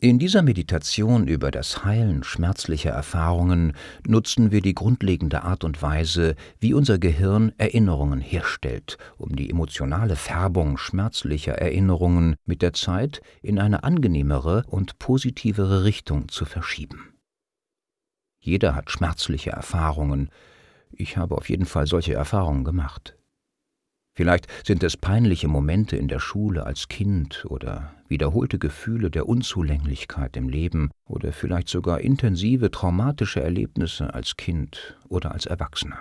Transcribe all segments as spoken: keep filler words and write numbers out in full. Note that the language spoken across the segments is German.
In dieser Meditation über das Heilen schmerzlicher Erfahrungen nutzen wir die grundlegende Art und Weise, wie unser Gehirn Erinnerungen herstellt, um die emotionale Färbung schmerzlicher Erinnerungen mit der Zeit in eine angenehmere und positivere Richtung zu verschieben. Jeder hat schmerzliche Erfahrungen. Ich habe auf jeden Fall solche Erfahrungen gemacht. Vielleicht sind es peinliche Momente in der Schule als Kind oder wiederholte Gefühle der Unzulänglichkeit im Leben oder vielleicht sogar intensive traumatische Erlebnisse als Kind oder als Erwachsener.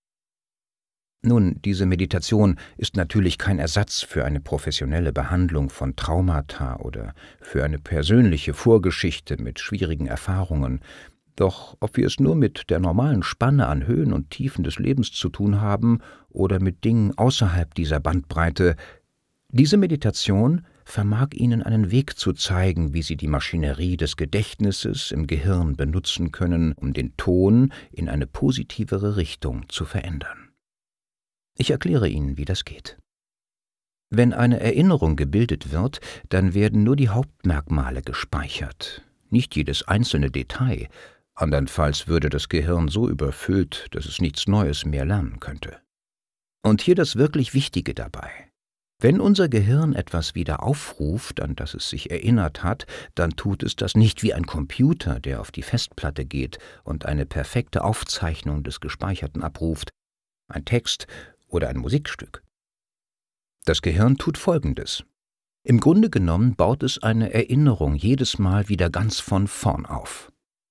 Nun, diese Meditation ist natürlich kein Ersatz für eine professionelle Behandlung von Traumata oder für eine persönliche Vorgeschichte mit schwierigen Erfahrungen. Doch ob wir es nur mit der normalen Spanne an Höhen und Tiefen des Lebens zu tun haben oder mit Dingen außerhalb dieser Bandbreite, diese Meditation vermag Ihnen einen Weg zu zeigen, wie Sie die Maschinerie des Gedächtnisses im Gehirn benutzen können, um den Ton in eine positivere Richtung zu verändern. Ich erkläre Ihnen, wie das geht. Wenn eine Erinnerung gebildet wird, dann werden nur die Hauptmerkmale gespeichert, nicht jedes einzelne Detail. Andernfalls würde das Gehirn so überfüllt, dass es nichts Neues mehr lernen könnte. Und hier das wirklich Wichtige dabei. Wenn unser Gehirn etwas wieder aufruft, an das es sich erinnert hat, dann tut es das nicht wie ein Computer, der auf die Festplatte geht und eine perfekte Aufzeichnung des Gespeicherten abruft, ein Text oder ein Musikstück. Das Gehirn tut Folgendes. Im Grunde genommen baut es eine Erinnerung jedes Mal wieder ganz von vorn auf.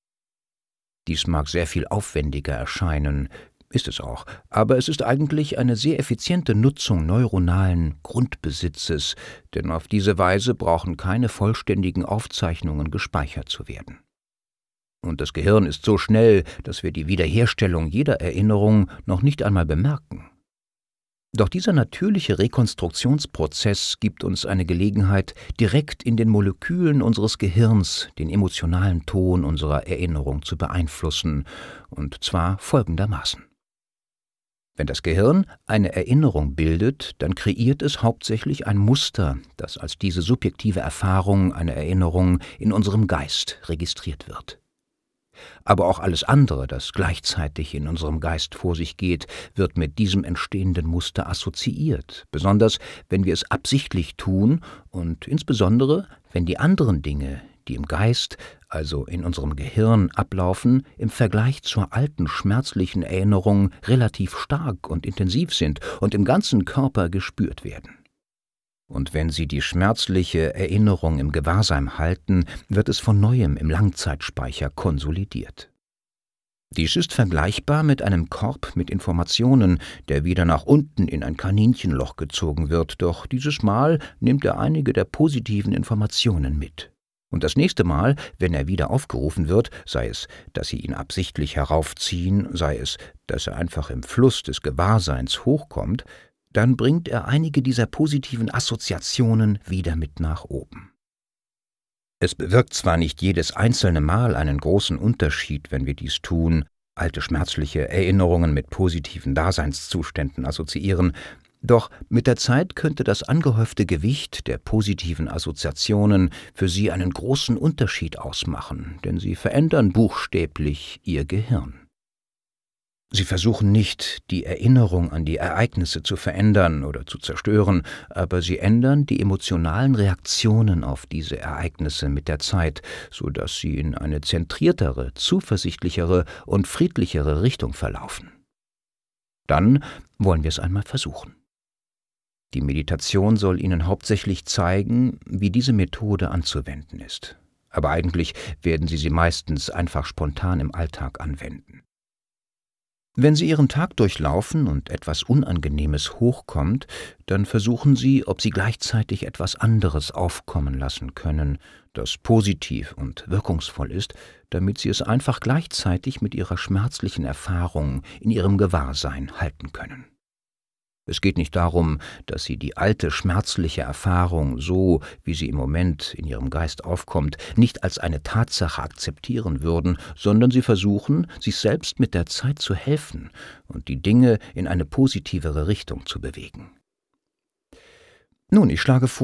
Dies mag sehr viel aufwendiger erscheinen, ist es auch, aber es ist eigentlich eine sehr effiziente Nutzung neuronalen Grundbesitzes, denn auf diese Weise brauchen keine vollständigen Aufzeichnungen gespeichert zu werden. Und das Gehirn ist so schnell, dass wir die Wiederherstellung jeder Erinnerung noch nicht einmal bemerken. Doch dieser natürliche Rekonstruktionsprozess gibt uns eine Gelegenheit, direkt in den Molekülen unseres Gehirns den emotionalen Ton unserer Erinnerung zu beeinflussen, und zwar folgendermaßen. Wenn das Gehirn eine Erinnerung bildet, dann kreiert es hauptsächlich ein Muster, das als diese subjektive Erfahrung einer Erinnerung in unserem Geist registriert wird. Aber auch alles andere, das gleichzeitig in unserem Geist vor sich geht, wird mit diesem entstehenden Muster assoziiert, besonders wenn wir es absichtlich tun und insbesondere, wenn die anderen Dinge, die im Geist, also in unserem Gehirn, ablaufen, im Vergleich zur alten schmerzlichen Erinnerung relativ stark und intensiv sind und im ganzen Körper gespürt werden. Und wenn Sie die schmerzliche Erinnerung im Gewahrsein halten, wird es von Neuem im Langzeitspeicher konsolidiert. Dies ist vergleichbar mit einem Korb mit Informationen, der wieder nach unten in ein Kaninchenloch gezogen wird, doch dieses Mal nimmt er einige der positiven Informationen mit. Und das nächste Mal, wenn er wieder aufgerufen wird, sei es, dass Sie ihn absichtlich heraufziehen, sei es, dass er einfach im Fluss des Gewahrseins hochkommt, dann bringt er einige dieser positiven Assoziationen wieder mit nach oben. Es bewirkt zwar nicht jedes einzelne Mal einen großen Unterschied, wenn wir dies tun, alte schmerzliche Erinnerungen mit positiven Daseinszuständen assoziieren, doch mit der Zeit könnte das angehäufte Gewicht der positiven Assoziationen für Sie einen großen Unterschied ausmachen, denn sie verändern buchstäblich Ihr Gehirn. Sie versuchen nicht, die Erinnerung an die Ereignisse zu verändern oder zu zerstören, aber sie ändern die emotionalen Reaktionen auf diese Ereignisse mit der Zeit, sodass sie in eine zentriertere, zuversichtlichere und friedlichere Richtung verlaufen. Dann wollen wir es einmal versuchen. Die Meditation soll Ihnen hauptsächlich zeigen, wie diese Methode anzuwenden ist. Aber eigentlich werden Sie sie meistens einfach spontan im Alltag anwenden. Wenn Sie Ihren Tag durchlaufen und etwas Unangenehmes hochkommt, dann versuchen Sie, ob Sie gleichzeitig etwas anderes aufkommen lassen können, das positiv und wirkungsvoll ist, damit Sie es einfach gleichzeitig mit Ihrer schmerzlichen Erfahrung in Ihrem Gewahrsein halten können. Es geht nicht darum, dass Sie die alte schmerzliche Erfahrung, so wie sie im Moment in Ihrem Geist aufkommt, nicht als eine Tatsache akzeptieren würden, sondern Sie versuchen, sich selbst mit der Zeit zu helfen und die Dinge in eine positivere Richtung zu bewegen. Nun, ich schlage vor,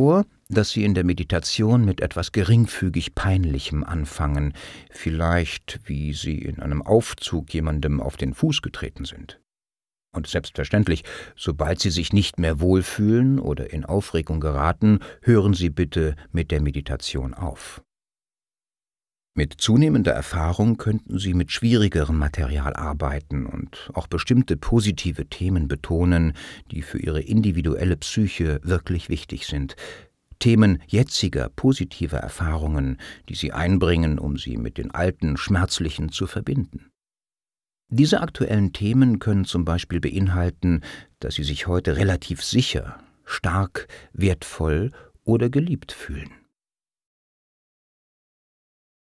dass Sie in der Meditation mit etwas geringfügig Peinlichem anfangen, vielleicht wie Sie in einem Aufzug jemandem auf den Fuß getreten sind. Und selbstverständlich, sobald Sie sich nicht mehr wohlfühlen oder in Aufregung geraten, hören Sie bitte mit der Meditation auf. Mit zunehmender Erfahrung könnten Sie mit schwierigerem Material arbeiten und auch bestimmte positive Themen betonen, die für Ihre individuelle Psyche wirklich wichtig sind. Themen jetziger, positiver Erfahrungen, die Sie einbringen, um sie mit den alten, schmerzlichen zu verbinden. Diese aktuellen Themen können zum Beispiel beinhalten, dass Sie sich heute relativ sicher, stark, wertvoll oder geliebt fühlen.